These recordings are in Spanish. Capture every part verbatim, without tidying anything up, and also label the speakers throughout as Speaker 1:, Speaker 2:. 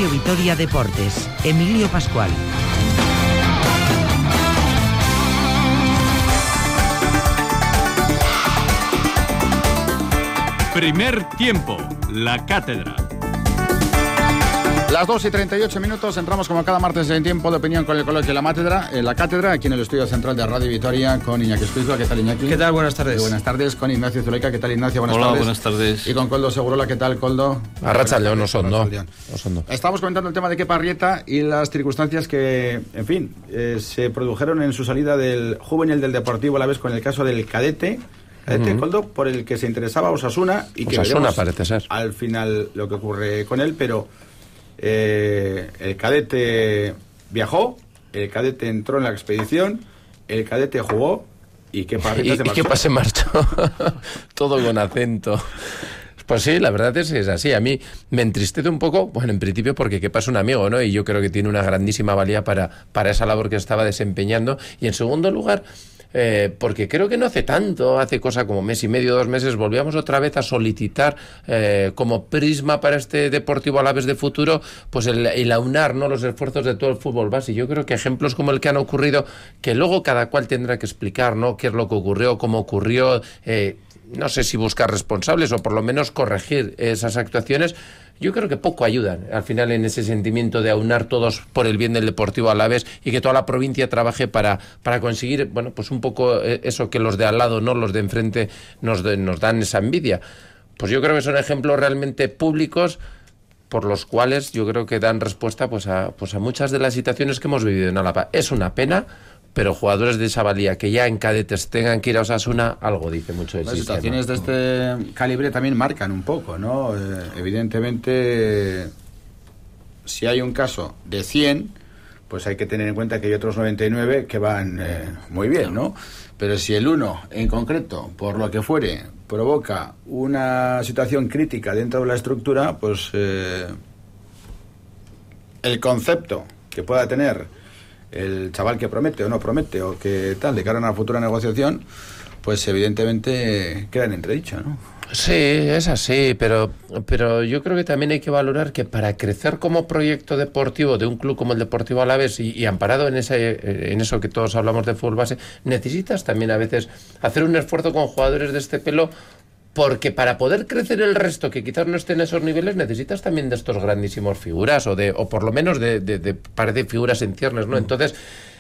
Speaker 1: Radio Vitoria Deportes, Emilio Pascual.
Speaker 2: Primer tiempo, la cátedra.
Speaker 3: Las dos y treinta y ocho minutos, entramos como cada martes en tiempo de opinión con el coloquio La Cátedra, en La Cátedra, aquí en el estudio central de Radio Vitoria, con Iñaki Espíritu. ¿Qué tal, Iñaki?
Speaker 4: ¿Qué tal? Buenas tardes.
Speaker 3: Y buenas tardes, con Ignacio Zuleika. ¿Qué tal, Ignacio? Buenas
Speaker 5: Hola,
Speaker 3: tardes.
Speaker 5: buenas tardes.
Speaker 3: Y con Coldo Segurola. ¿Qué tal, Coldo?
Speaker 5: Arratsaldeon, no son, no.
Speaker 3: Estamos comentando el tema de Kepa Arrieta y las circunstancias que, en fin, eh, se produjeron en su salida del juvenil del Deportivo Alavés con el caso del cadete. Cadete, uh-huh. Coldo, por el que se interesaba Osasuna y que
Speaker 5: Osasuna parece ser.
Speaker 3: Al final lo que ocurre con él, pero eh, el cadete viajó, el cadete entró en la expedición, el cadete jugó y Kepa Arrieta se marchó.
Speaker 5: ¿Y Kepa se marchó? Todo con acento. Pues sí, la verdad es que es así. A mí me entristece un poco, bueno, en principio porque Kepa es un amigo, ¿no? Y yo creo que tiene una grandísima valía para, para esa labor que estaba desempeñando. Y en segundo lugar, Eh, porque creo que no hace tanto, hace cosa como mes y medio, dos meses, volvíamos otra vez a solicitar eh, como prisma para este Deportivo Alavés de futuro, pues el, el aunar, ¿no?, los esfuerzos de todo el fútbol base. Yo creo que ejemplos como el que han ocurrido, que luego cada cual tendrá que explicar, ¿no?, qué es lo que ocurrió, cómo ocurrió, eh, no sé si buscar responsables o por lo menos corregir esas actuaciones. Yo creo que poco ayudan al final en ese sentimiento de aunar todos por el bien del Deportivo Alavés y que toda la provincia trabaje para, para conseguir, bueno, pues un poco eso que los de al lado, no los de enfrente, nos, de, nos dan esa envidia. Pues yo creo que son ejemplos realmente públicos por los cuales yo creo que dan respuesta pues a, pues a muchas de las situaciones que hemos vivido en Álava. Es una pena, pero jugadores de esa valía que ya en cadetes tengan que ir a Osasuna, algo dice mucho del
Speaker 3: Las
Speaker 5: sistema.
Speaker 3: situaciones de este calibre también marcan un poco, ¿no? Eh, evidentemente, si hay un caso de cien, pues hay que tener en cuenta que hay otros noventa y nueve que van eh, muy bien, ¿no? Pero si el uno, en concreto, por lo que fuere, provoca una situación crítica dentro de la estructura, pues eh, el concepto que pueda tener el chaval que promete o no promete o que tal, de cara a una futura negociación, pues evidentemente queda en entredicho, ¿no?
Speaker 5: Sí, es así, pero, pero yo creo que también hay que valorar que para crecer como proyecto deportivo de un club como el Deportivo Alavés y, y amparado en, ese, en eso que todos hablamos de fútbol base, necesitas también a veces hacer un esfuerzo con jugadores de este pelo, porque para poder crecer el resto, que quizás no estén en esos niveles, necesitas también de estos grandísimos figuras, o de o por lo menos de, de, de parece figuras en ciernes, ¿no? Entonces,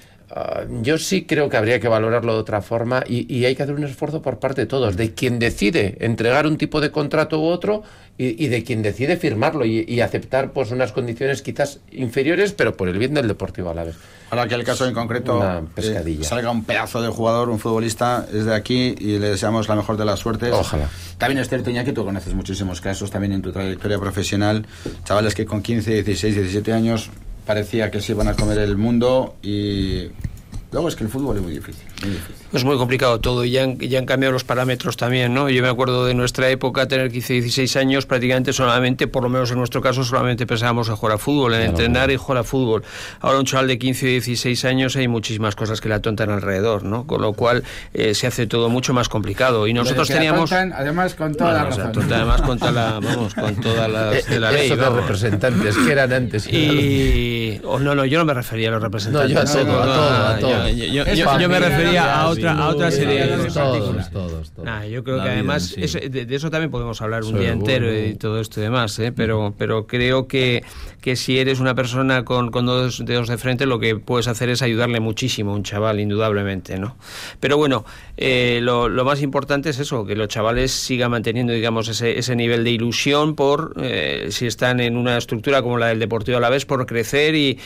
Speaker 5: uh, yo sí creo que habría que valorarlo de otra forma y, y hay que hacer un esfuerzo por parte de todos, de quien decide entregar un tipo de contrato u otro y, y de quien decide firmarlo y, y aceptar pues unas condiciones quizás inferiores, pero por el bien del Deportivo Alavés.
Speaker 3: Ahora que el caso en concreto eh, salga un pedazo de jugador, un futbolista, es de aquí y le deseamos la mejor de las suertes.
Speaker 5: Ojalá.
Speaker 3: También es cierto, Iñaki, tú conoces muchísimos casos también en tu trayectoria profesional, chavales que con quince, dieciséis, diecisiete años parecía que se iban a comer el mundo y luego es que el fútbol es muy difícil, muy difícil.
Speaker 4: Es muy complicado todo y ya han, ya han cambiado los parámetros también, ¿no? Yo me acuerdo de nuestra época, tener quince, dieciséis años, prácticamente solamente, por lo menos en nuestro caso, solamente pensábamos en jugar a fútbol, en claro, entrenar y jugar a fútbol. Ahora un chaval de quince o dieciséis años hay muchísimas cosas que le atontan alrededor, ¿no? Con lo cual eh, se hace todo mucho más complicado. Y nosotros teníamos...
Speaker 3: Atontan, además con toda
Speaker 4: bueno,
Speaker 3: la razón.
Speaker 4: O sea, atontan, además con toda la, vamos, con todas las de la ley.
Speaker 5: Esos
Speaker 4: vamos.
Speaker 5: representantes que eran antes.
Speaker 4: Y... Oh, no, no, yo no me refería a los representantes.
Speaker 5: No, yo a todo, a todo, a todo.
Speaker 4: Yo, yo, yo, yo me refería a otra, a otra serie de
Speaker 5: todos, todos, todos, todos.
Speaker 4: Nah, yo creo
Speaker 5: la
Speaker 4: que además
Speaker 5: vida, sí.
Speaker 4: eso, de, de eso también podemos hablar un
Speaker 5: Seguro.
Speaker 4: día entero y todo esto y demás, ¿eh? pero, pero creo que, que si eres una persona con, con dos dedos de frente, lo que puedes hacer es ayudarle muchísimo a un chaval, indudablemente, ¿no? Pero bueno, eh, lo, lo más importante es eso, que los chavales sigan manteniendo, digamos, ese, ese nivel de ilusión por, eh, si están en una estructura como la del Deportivo Alavés, por crecer y,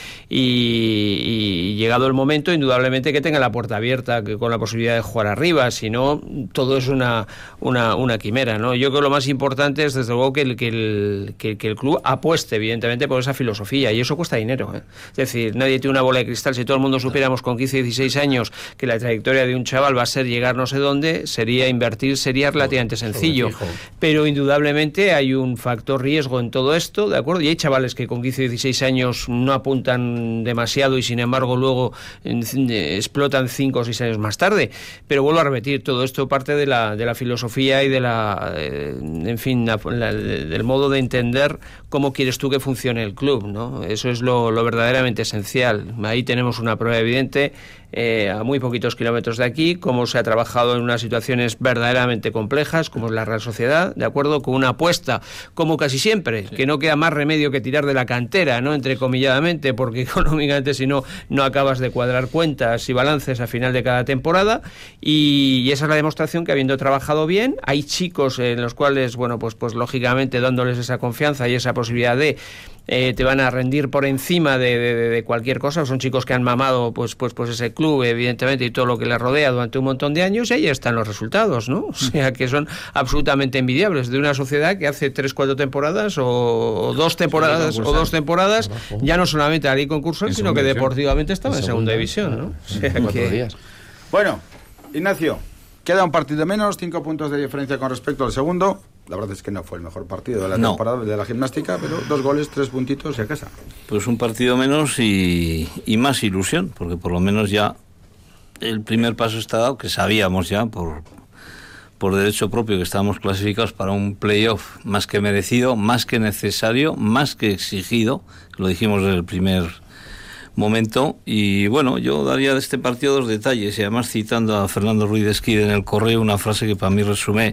Speaker 4: y, y llegado el momento, indudablemente que tengan la puerta abierta, que con la posibilidad de jugar arriba, si no, todo es una, una, una quimera, ¿no? Yo creo que lo más importante es, desde luego, que el, que, el, que, que el club apueste, evidentemente, por esa filosofía, y eso cuesta dinero, ¿eh? Es decir, nadie tiene una bola de cristal. Si todo el mundo supiéramos con quince, dieciséis años que la trayectoria de un chaval va a ser llegar no sé dónde, sería invertir, sería relativamente sencillo, pero indudablemente hay un factor riesgo en todo esto, ¿de acuerdo? Y hay chavales que con quince, dieciséis años no apuntan demasiado y sin embargo luego eh, explotan cinco o seis años más tarde. Pero vuelvo a repetir, todo esto parte de la, de la filosofía y de la, eh, en fin, la, la, del modo de entender cómo quieres tú que funcione el club, ¿no? Eso es lo, lo verdaderamente esencial. Ahí tenemos una prueba evidente, eh, a muy poquitos kilómetros de aquí, cómo se ha trabajado en unas situaciones verdaderamente complejas, como es la Real Sociedad, ¿de acuerdo? Con una apuesta, como casi siempre, sí, que no queda más remedio que tirar de la cantera, ¿no? Entrecomilladamente, porque económicamente si no, no acabas de cuadrar cuentas y balances a final de cada temporada, y, y esa es la demostración que, habiendo trabajado bien, hay chicos en los cuales, bueno, pues, pues lógicamente dándoles esa confianza y esa posibilidad de Eh, te van a rendir por encima de, de, de cualquier cosa. Son chicos que han mamado pues pues pues ese club, evidentemente, y todo lo que les rodea durante un montón de años, y ahí están los resultados, ¿no? O sea, que son absolutamente envidiables de una sociedad que hace tres, cuatro temporadas o, o dos temporadas o dos temporadas ya no solamente al concurso, sino que deportivamente estaba en segunda división, ¿no? O sea, que...
Speaker 3: Bueno, Ignacio, queda un partido menos, cinco puntos de diferencia con respecto al segundo. La verdad es que no fue el mejor partido de la no. temporada de la Gimnástica, pero dos goles, tres puntitos y a casa.
Speaker 6: Pues un partido menos y, y más ilusión, porque por lo menos ya el primer paso está dado, que sabíamos ya por, por derecho propio que estábamos clasificados para un playoff más que merecido, más que necesario, más que exigido, lo dijimos desde el primer momento. Y bueno, yo daría de este partido dos detalles, y además citando a Fernando Ruiz de Esquide en el Correo, una frase que para mí resume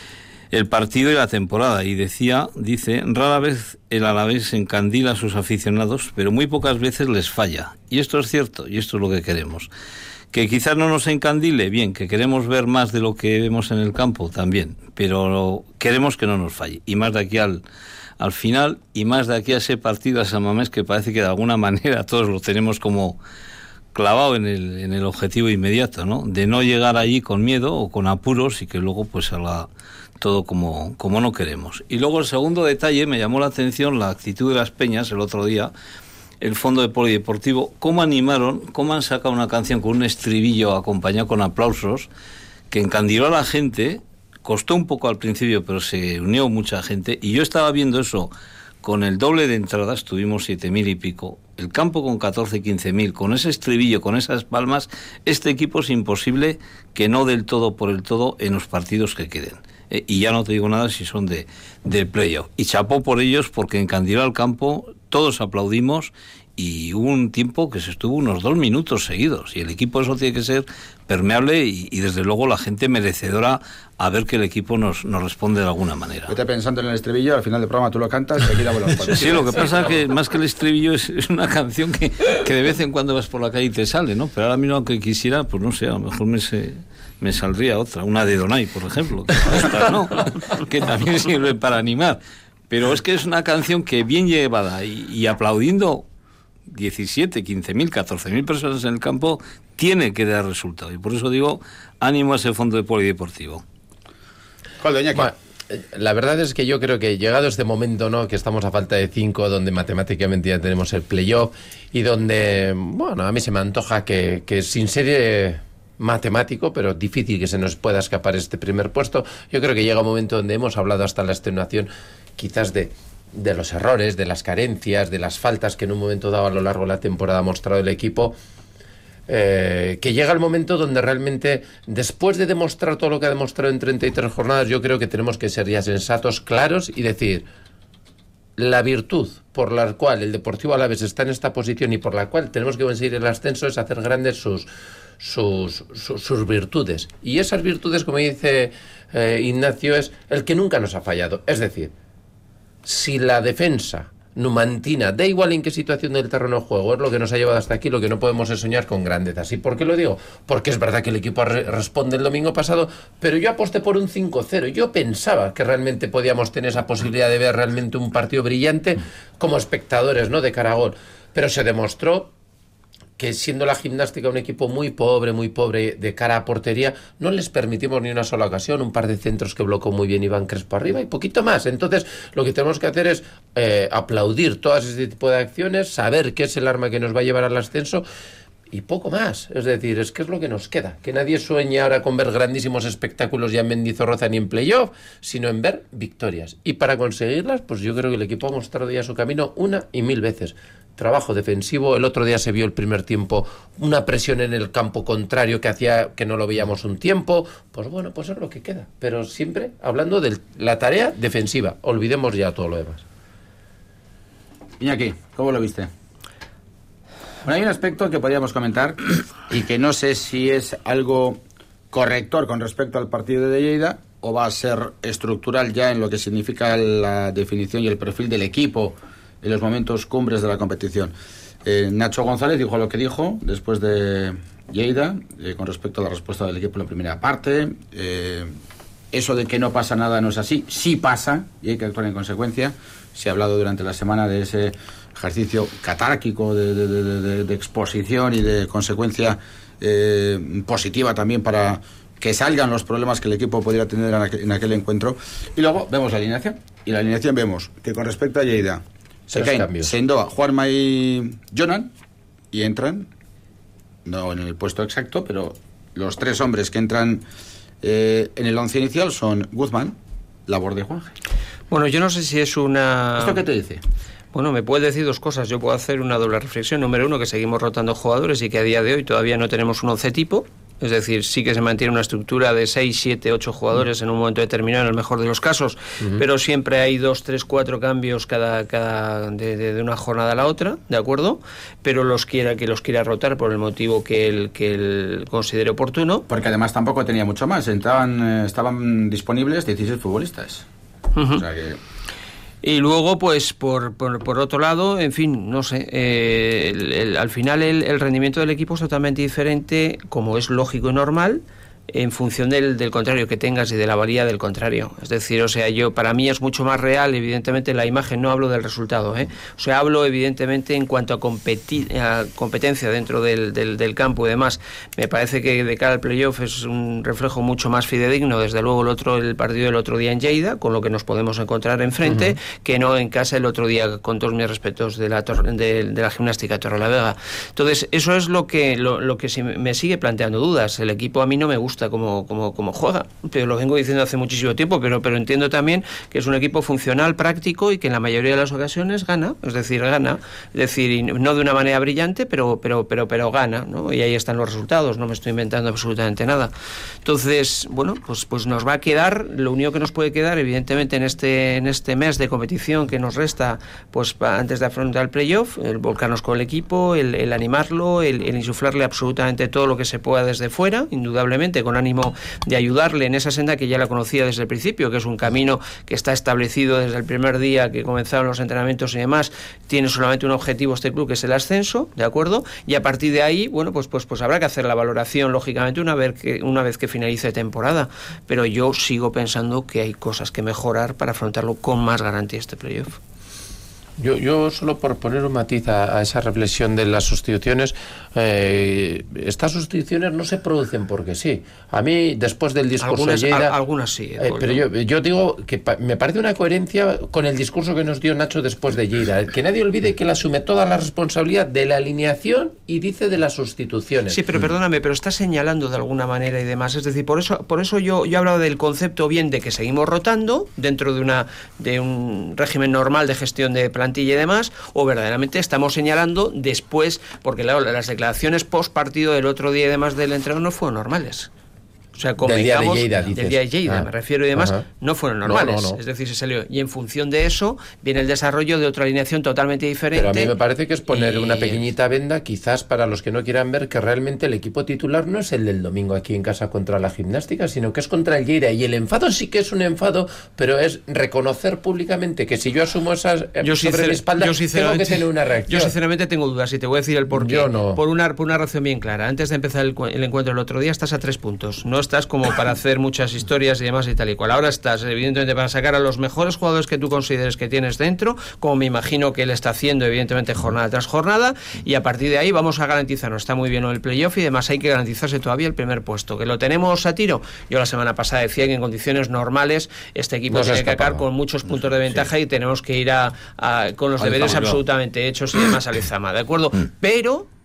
Speaker 6: el partido y la temporada, y decía, dice, rara vez el Alavés encandila a sus aficionados, pero muy pocas veces les falla. Y esto es cierto, y esto es lo que queremos. Que quizás no nos encandile, bien, que queremos ver más de lo que vemos en el campo, también, pero queremos que no nos falle. Y más de aquí al, al final, y más de aquí a ese partido a San Mamés, que parece que de alguna manera todos lo tenemos como clavado en el, en el objetivo inmediato, ¿no? De no llegar allí con miedo o con apuros, y que luego pues salga todo como, como no queremos. Y luego el segundo detalle, me llamó la atención la actitud de las peñas el otro día, el fondo de polideportivo, cómo animaron, cómo han sacado una canción con un estribillo acompañado con aplausos, que encandiló a la gente. Costó un poco al principio, pero se unió mucha gente, y yo estaba viendo eso con el doble de entradas, tuvimos siete mil y pico, el campo con catorce, quince mil, con ese estribillo, con esas palmas. Este equipo es imposible que no del todo por el todo en los partidos que queden. Eh, y ya no te digo nada si son de del playoff. Y chapó por ellos, porque encandiló al campo, todos aplaudimos, y hubo un tiempo que se estuvo unos dos minutos seguidos, y el equipo eso tiene que ser permeable y, y desde luego la gente merecedora a ver que el equipo nos, nos responde de alguna manera.
Speaker 3: Vete pensando en el estribillo, al final del programa tú lo cantas y aquí damos los pasos.
Speaker 6: Sí, lo que pasa es que más que el estribillo es, es una canción que, que de vez en cuando vas por la calle y te sale, ¿no? Pero ahora mismo, aunque quisiera, pues no sé, a lo mejor me, se, me saldría otra, una de Donay, por ejemplo, que, gusta, ¿no? Que también sirve para animar. Pero es que es una canción que bien llevada y, y aplaudiendo diecisiete, quince mil, catorce mil personas en el campo, tiene que dar resultado. Y por eso digo, ánimo a ese fondo de polideportivo.
Speaker 3: ¿Cuál, doña?
Speaker 5: Bueno, la verdad es que yo creo que llegado este momento, ¿no?, que estamos a falta de cinco, donde matemáticamente ya tenemos el playoff, y donde, bueno, a mí se me antoja que, que sin ser eh, matemático, pero difícil que se nos pueda escapar este primer puesto, yo creo que llega un momento donde hemos hablado hasta la extenuación, quizás de de los errores, de las carencias, de las faltas que en un momento dado a lo largo de la temporada ha mostrado el equipo, eh, que llega el momento donde realmente, después de demostrar todo lo que ha demostrado en treinta y tres jornadas, yo creo que tenemos que ser ya sensatos, claros, y decir, la virtud por la cual el Deportivo Alavés está en esta posición y por la cual tenemos que conseguir el ascenso es hacer grandes sus sus, sus, sus virtudes. Y esas virtudes, como dice eh, Ignacio, es el que nunca nos ha fallado. Es decir, si la defensa numantina, da igual en qué situación del terreno de juego, es lo que nos ha llevado hasta aquí, lo que no podemos es soñar con grandezas. ¿Y por qué lo digo? Porque es verdad que el equipo re- responde el domingo pasado, pero yo aposté por un cinco cero. Yo pensaba que realmente podíamos tener esa posibilidad de ver realmente un partido brillante como espectadores, ¿no?, de cara a gol. Pero se demostró que, siendo la Gimnástica un equipo muy pobre, muy pobre de cara a portería, no les permitimos ni una sola ocasión, un par de centros que blocó muy bien Iván Crespo arriba y poquito más. Entonces, lo que tenemos que hacer es eh, aplaudir todas este tipo de acciones, saber qué es el arma que nos va a llevar al ascenso y poco más. Es decir, es que es lo que nos queda. Que nadie sueñe ahora con ver grandísimos espectáculos ya en Mendizorroza ni en playoff, sino en ver victorias. Y para conseguirlas, pues yo creo que el equipo ha mostrado ya su camino una y mil veces. Trabajo defensivo, el otro día se vio el primer tiempo una presión en el campo contrario que hacía que no lo veíamos un tiempo. Pues bueno, pues es lo que queda. Pero siempre hablando de la tarea defensiva. Olvidemos ya todo lo demás.
Speaker 3: Iñaki, ¿cómo lo viste? Bueno, hay un aspecto que podríamos comentar y que no sé si es algo corrector con respecto al partido de Lleida o va a ser estructural ya en lo que significa la definición y el perfil del equipo en los momentos cumbres de la competición. Eh, Nacho González dijo lo que dijo después de Lleida eh, con respecto a la respuesta del equipo en la primera parte. Eh, eso de que no pasa nada no es así, sí pasa y hay que actuar en consecuencia. Se ha hablado durante la semana de ese ejercicio catárquico de, de, de, de, de exposición y de consecuencia eh, positiva también para que salgan los problemas que el equipo podría tener en aquel, en aquel encuentro. Y luego vemos la alineación. Y la alineación vemos que con respecto a Lleida se caen Sendoa, Juanma y Jonan y entran, no en el puesto exacto, pero los tres hombres que entran eh, en el once inicial son Guzmán, labor de Juanje.
Speaker 4: Bueno, yo no sé si es una...
Speaker 3: ¿Esto qué te dice?
Speaker 4: Bueno, me puede decir dos cosas. Yo puedo hacer una doble reflexión. Número uno, que seguimos rotando jugadores y que a día de hoy todavía no tenemos un once tipo. Es decir, sí que se mantiene una estructura de seis, siete, ocho jugadores en un momento determinado, en el mejor de los casos, uh-huh. pero siempre hay dos, tres, cuatro cambios cada, cada de, de, de una jornada a la otra, ¿de acuerdo? Pero los quiera que los quiera rotar por el motivo que él, que él considere oportuno.
Speaker 3: Porque además tampoco tenía mucho más. Entraban, eh, estaban disponibles dieciséis futbolistas. Uh-huh. O sea que...
Speaker 4: Y luego, pues, por, por, por otro lado, en fin, no sé, eh, el, el, al final el, el rendimiento del equipo es totalmente diferente, como es lógico y normal, en función del, del contrario que tengas y de la valía del contrario. Es decir, o sea, yo para mí es mucho más real, evidentemente, la imagen, no hablo del resultado, ¿eh? O sea, hablo evidentemente en cuanto a, competi- a competencia dentro del, del, del campo y demás. Me parece que de cara al playoff es un reflejo mucho más fidedigno, desde luego el otro el partido del otro día en Lleida, con lo que nos podemos encontrar enfrente, uh-huh. que no en casa el otro día, con todos mis respetos, de la, tor- de, de la gimnástica Torrelavega. Entonces, eso es lo que, lo, lo que sí me sigue planteando dudas. El equipo a mí no me gusta Como, como, como juega, pero lo vengo diciendo hace muchísimo tiempo, pero, pero entiendo también que es un equipo funcional, práctico y que en la mayoría de las ocasiones gana, es decir, gana, es decir, y no de una manera brillante, pero, pero, pero, pero gana, ¿no? Y ahí están los resultados, no me estoy inventando absolutamente nada. Entonces, bueno, pues, pues nos va a quedar, lo único que nos puede quedar, evidentemente, en este, en este mes de competición que nos resta, pues antes de afrontar el playoff, el volcarnos con el equipo, el, el animarlo, el, el insuflarle absolutamente todo lo que se pueda desde fuera, indudablemente, con ánimo de ayudarle en esa senda que ya la conocía desde el principio, que es un camino que está establecido desde el primer día que comenzaron los entrenamientos y demás. Tiene solamente un objetivo este club, que es el ascenso, ¿de acuerdo? Y a partir de ahí, bueno, pues pues pues habrá que hacer la valoración, lógicamente, una vez que una vez que finalice temporada. Pero yo sigo pensando que hay cosas que mejorar para afrontarlo con más garantía este playoff.
Speaker 5: Yo, yo solo por poner un matiz a, a esa reflexión de las sustituciones, eh, estas sustituciones no se producen porque sí. A mí, después del discurso
Speaker 4: algunas,
Speaker 5: de Lleida...
Speaker 4: A, algunas sí.
Speaker 5: Eh, pero yo, yo digo que pa, me parece una coherencia con el discurso que nos dio Nacho después de Lleida. Que nadie olvide que él asume toda la responsabilidad de la alineación y dice de las sustituciones.
Speaker 4: Sí, pero perdóname, pero está señalando de alguna manera y demás. Es decir, por eso por eso yo, yo he hablado del concepto bien de que seguimos rotando dentro de una de un régimen normal de gestión de plantilla y demás, o verdaderamente estamos señalando después, porque claro, las declaraciones post partido del otro día y demás del entrenador no fueron normales. O sea,
Speaker 5: del día de Lleida, dices.
Speaker 4: Del día de Lleida,
Speaker 5: ah,
Speaker 4: me refiero y demás,
Speaker 5: ajá.
Speaker 4: no fueron normales.
Speaker 5: No, no, no.
Speaker 4: Es decir, se salió. Y en función de eso viene el desarrollo de otra alineación totalmente diferente.
Speaker 5: Pero a mí me parece que es poner
Speaker 4: y...
Speaker 5: una pequeñita venda, quizás para los que no quieran ver que realmente el equipo titular no es el del domingo aquí en casa contra la Gimnástica, sino que es contra el Lleida. Y el enfado sí que es un enfado, pero es reconocer públicamente que si yo asumo esas
Speaker 4: yo
Speaker 5: sobre
Speaker 4: sincer...
Speaker 5: mi espalda,
Speaker 4: yo
Speaker 5: tengo que tener una reacción.
Speaker 4: Yo sinceramente tengo dudas y te voy a decir el porqué.
Speaker 5: Yo no.
Speaker 4: Por una, por una razón bien clara. Antes de empezar el, el encuentro el otro día estás a tres puntos. No estás como para hacer muchas historias y demás y tal y cual. Ahora estás, evidentemente, para sacar a los mejores jugadores que tú consideres que tienes dentro, como me imagino que él está haciendo, evidentemente, jornada tras jornada, y a partir de ahí vamos a garantizarnos. Está muy bien el playoff y demás, hay que garantizarse todavía el primer puesto. ¿Que lo tenemos a tiro? Yo la semana pasada decía que en condiciones normales este equipo no tiene que acabar con muchos puntos de ventaja, sí. Y tenemos que ir a, a con los deberes absolutamente hechos y demás a Lezama, ¿de acuerdo? Mm. Pero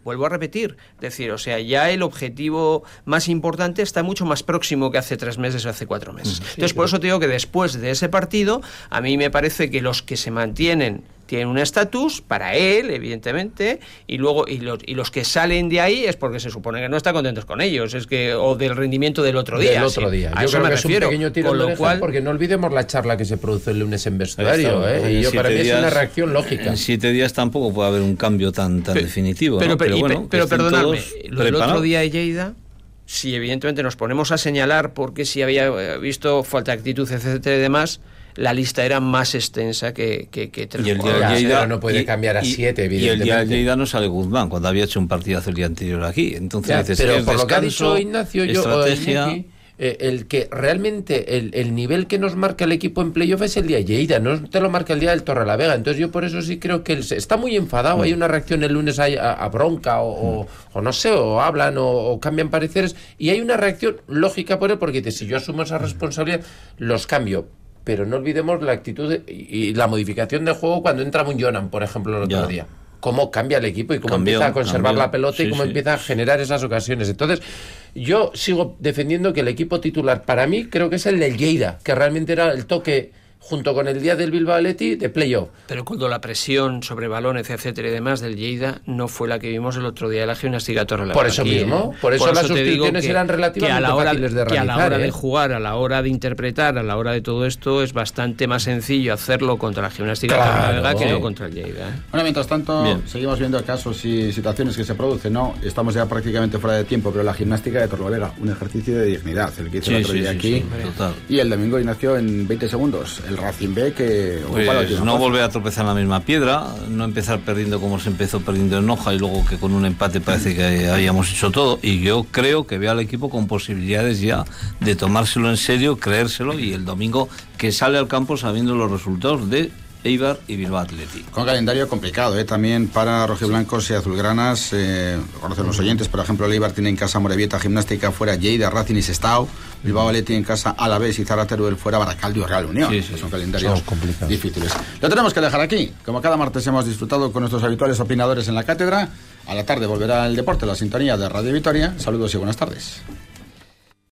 Speaker 4: vuelvo a repetir, es decir, o sea, ya el objetivo más importante está mucho más próximo que hace tres meses o hace cuatro meses. Sí, Entonces, por eso te digo que después de ese partido, a mí me parece que los que se mantienen tienen un estatus para él, evidentemente, y luego y los, y los que salen de ahí es porque se supone que no está contentos con ellos, es que o del rendimiento del otro día.
Speaker 5: Del otro
Speaker 4: sí,
Speaker 5: día.
Speaker 4: A
Speaker 5: Yo
Speaker 4: eso
Speaker 5: creo
Speaker 4: me
Speaker 5: que
Speaker 4: refiero.
Speaker 5: es un pequeño tiro
Speaker 4: Con
Speaker 5: de
Speaker 4: lo
Speaker 5: orejas,
Speaker 4: cual,
Speaker 5: porque no olvidemos la charla que se produce el lunes en vestuario, ¿eh? Y yo, para mí
Speaker 6: días,
Speaker 5: es una reacción lógica.
Speaker 6: En siete días tampoco puede haber un cambio tan, tan
Speaker 4: pero,
Speaker 6: definitivo,
Speaker 4: pero,
Speaker 6: ¿no?
Speaker 4: pero,
Speaker 6: pero bueno,
Speaker 4: pero perdonadme, lo del otro día de Lleida, si evidentemente nos ponemos a señalar porque si había visto falta de actitud, etcétera y demás, la lista era más extensa que, que, que tres.
Speaker 6: Y el día
Speaker 5: ya,
Speaker 6: Lleida
Speaker 5: no puede
Speaker 6: y,
Speaker 5: cambiar a
Speaker 6: y,
Speaker 5: siete, evidentemente.
Speaker 6: Y el día de Lleida no sale Guzmán, cuando había hecho un partidazo el día anterior aquí. Entonces,
Speaker 5: ya,
Speaker 6: dices,
Speaker 5: pero
Speaker 6: es
Speaker 5: por
Speaker 6: descanso,
Speaker 5: lo que ha dicho Ignacio, yo,
Speaker 6: estrategia...
Speaker 5: o Iñaki, eh, el que realmente el, el nivel que nos marca el equipo en playoff es el día de Lleida, no te lo marca el día del Torrelavega. Entonces yo por eso sí creo que él se, está muy enfadado. Hay una reacción el lunes a, a, a bronca o, o, o no sé, o hablan o, o cambian pareceres, y hay una reacción lógica por él, porque dice, si yo asumo esa responsabilidad, los cambio. Pero no olvidemos la actitud de, y la modificación de juego cuando entra Munjonan, por ejemplo, el otro ya. día. Cómo cambia el equipo y cómo
Speaker 6: cambió,
Speaker 5: empieza a conservar
Speaker 6: cambió.
Speaker 5: la pelota
Speaker 6: sí,
Speaker 5: y cómo
Speaker 6: sí.
Speaker 5: empieza a generar esas ocasiones. Entonces, yo sigo defendiendo que el equipo titular, para mí, creo que es el del Lleida, que realmente era el toque, junto con el día del Bilbao Athletic, de playoff.
Speaker 4: Pero cuando la presión sobre balones, etcétera y demás del Lleida no fue la que vimos el otro día de la Gimnástica Torrelavega.
Speaker 5: Por eso
Speaker 4: aquí,
Speaker 5: mismo,
Speaker 4: ¿eh?
Speaker 5: por eso
Speaker 4: por
Speaker 5: las
Speaker 4: eso
Speaker 5: sustituciones
Speaker 4: que,
Speaker 5: eran relativamente
Speaker 4: que a la hora,
Speaker 5: fáciles de realizar.
Speaker 4: Que a la hora
Speaker 5: ¿eh?
Speaker 4: de jugar, a la hora de interpretar, a la hora de todo esto, es bastante más sencillo hacerlo contra la Gimnástica
Speaker 5: claro,
Speaker 4: Torrelavega que
Speaker 5: eh.
Speaker 4: no contra el Lleida. ¿eh?
Speaker 3: Bueno, mientras tanto,
Speaker 6: Bien.
Speaker 3: seguimos viendo casos y situaciones que se producen, ¿no? Estamos ya prácticamente fuera de tiempo, pero la Gimnástica de Torrelavega, un ejercicio de dignidad, el que hizo
Speaker 6: Sí,
Speaker 3: el otro
Speaker 6: sí,
Speaker 3: día
Speaker 6: sí,
Speaker 3: aquí.
Speaker 6: sí, total.
Speaker 3: Y el domingo Ignacio en veinte segundos. El Racing B que...
Speaker 6: Pues
Speaker 3: ocupa la última
Speaker 6: no
Speaker 3: plaza.
Speaker 6: volver a tropezar en la misma piedra, no empezar perdiendo como se empezó perdiendo en Noja y luego que con un empate parece que habíamos hecho todo, y yo creo que veo al equipo con posibilidades ya de tomárselo en serio, creérselo, y el domingo que sale al campo sabiendo los resultados de Eibar y Bilbao Athletic.
Speaker 3: Con calendario complicado, ¿eh? También para rojiblancos y azulgranas, eh, conocen los oyentes, por ejemplo, el Eibar tiene en casa Morevieta, Gimnástica fuera Lleida, Racing y Sestao, Bilbao Athletic en casa Alavés y Zara Teruel fuera Baracaldo y Real Unión.
Speaker 6: Sí, sí,
Speaker 3: son calendarios
Speaker 5: son complicados.
Speaker 3: difíciles. Lo tenemos que dejar aquí. Como cada martes hemos disfrutado con nuestros habituales opinadores en la cátedra, a la tarde volverá el deporte, la sintonía de Radio Vitoria. Saludos y buenas tardes.